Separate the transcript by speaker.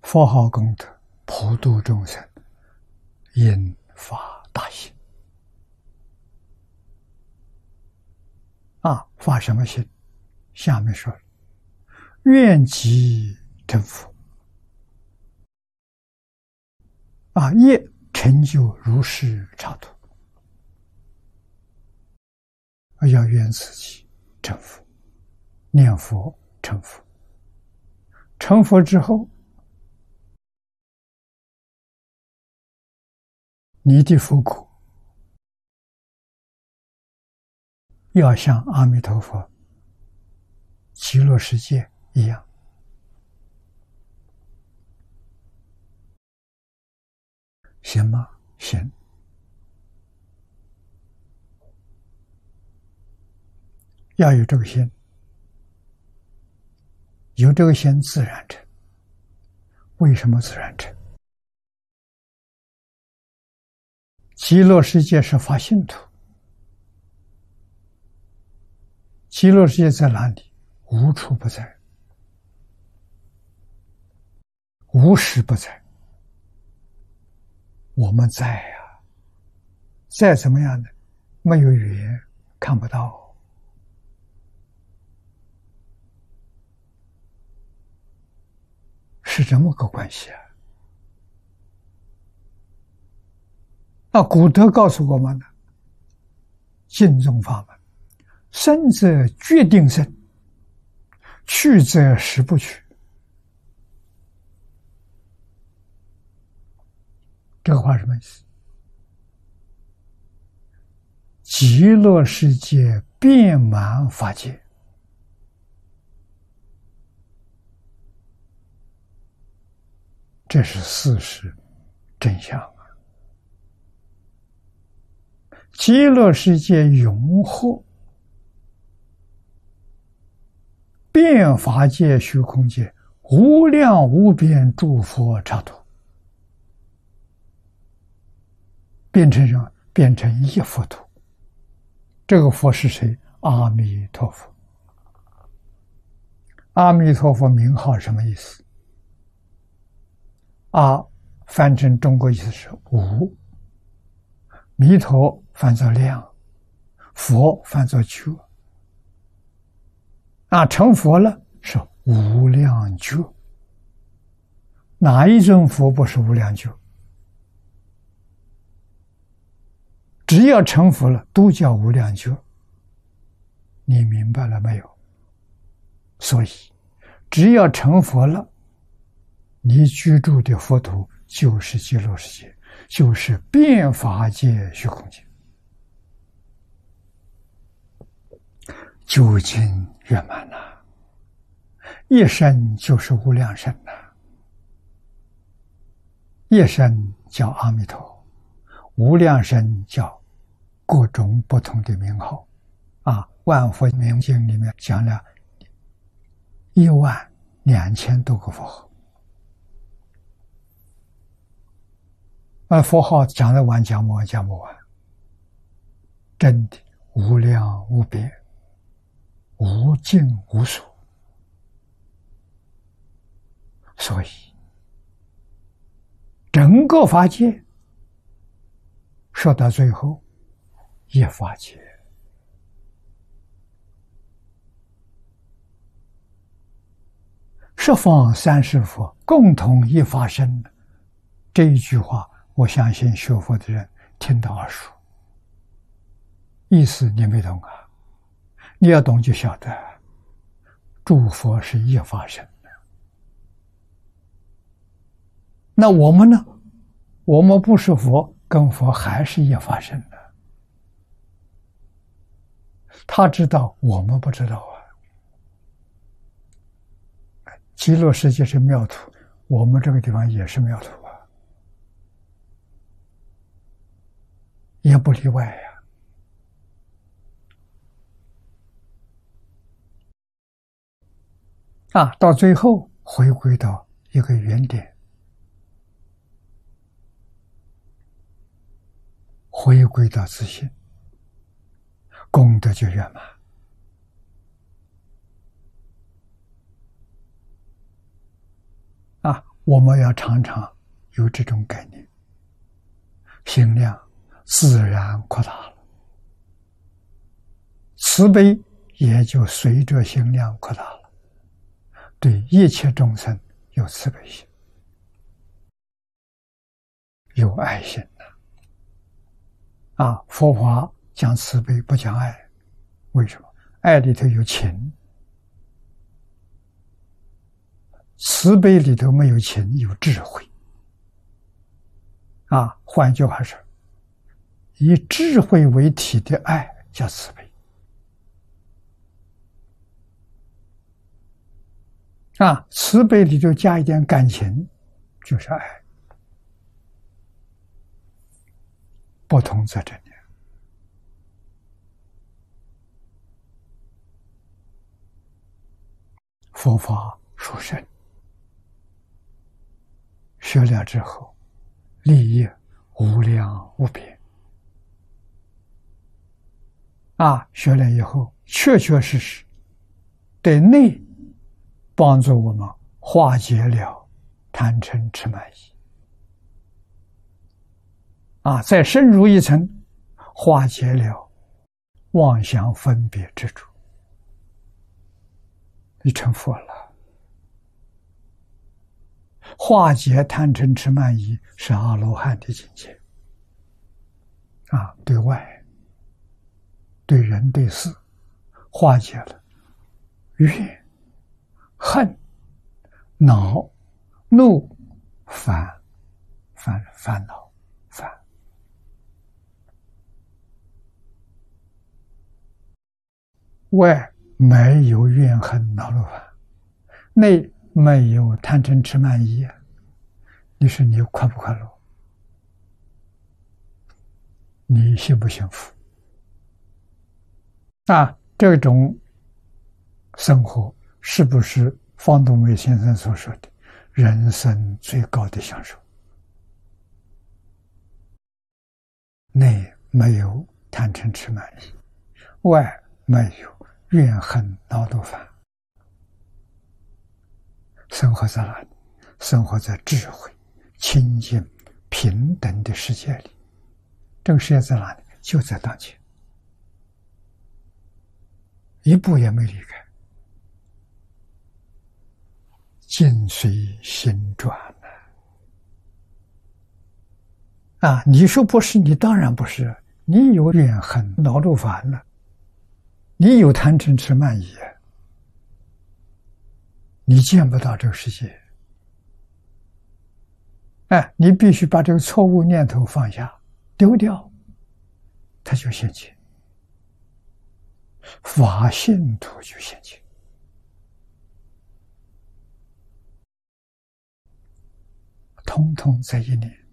Speaker 1: 佛号功德，普度众生，应发大心。发什么心？下面说了，愿即成佛。业成就如是差度。要愿自己成佛，念佛成佛。成佛之后，你的佛果要像阿弥陀佛极乐世界一样。行吗？行。要有这个心，有这个心自然成。为什么自然成？极乐世界是发心土。极乐世界在哪里？无处不在，无时不在。我们在呀，再怎么样呢？没有语言，看不到。是这么个关系古德告诉我们呢，净宗法门，生则决定生，去则实不去。这个话什么意思？极乐世界遍满法界，这是事实真相极乐世界永护遍法界虚空界无量无边诸佛刹土，变成什么？变成一佛土。这个佛是谁？阿弥陀佛。阿弥陀佛名号什么意思？翻成中国意思是无，弥陀翻作量，佛翻作觉。成佛了是无量觉。哪一尊佛不是无量觉？只要成佛了，都叫无量觉。你明白了没有？所以，只要成佛了，你居住的佛土就是极乐世界，就是遍法界虚空界，究竟圆满了。一生就是无量生了，一生叫阿弥陀，无量生叫各种不同的名号。万佛明经里面讲了12000多个佛号。佛号讲得完讲不完？讲不完。真的无量无边，无尽无数。所以整个法界说到最后，一法界。十方三世佛共同一法身，这一句话我相信学佛的人听得耳熟。意思你没懂你要懂就晓得，诸佛是一法身的。那我们呢？我们不是佛，跟佛还是一法身的。他知道，我们不知道极乐世界是妙土，我们这个地方也是妙土也不例外到最后回归到一个原点，回归到自信，功德就圆满。 我们要常常有这种概念，心量自然扩大了，慈悲也就随着心量扩大了，对一切众生有慈悲心，有爱心的。佛法讲慈悲不讲爱，为什么？爱里头有情，慈悲里头没有情，有智慧。换句话说，以智慧为体的爱叫慈悲。慈悲里头加一点感情，就是爱。不同在这里。佛法殊胜，学了之后，利益无量无边。学了以后，确确实实对内帮助我们化解了贪嗔痴慢疑。再深入一层，化解了妄想分别执着，你成佛了。化解贪嗔痴慢疑是阿罗汉的境界。对外、对人、对事，化解了怨、恨、恼、怒、烦恼。外没有怨恨恼怒烦，内没有贪嗔痴慢疑，你说你快不快乐？你幸不幸福？这种生活是不是方东伟先生所说的人生最高的享受？内没有贪嗔痴慢疑，外没有怨恨恼怒烦，生活在哪里？生活在智慧、清净、平等的世界里。这个世界在哪里？就在当前，一步也没离开，境随心转你说不是，你当然不是，你有怨恨恼怒烦了，你有贪嗔痴慢疑，你见不到这个世界。你必须把这个错误念头放下，丢掉，它就现前，法性土就现前。通通在一念。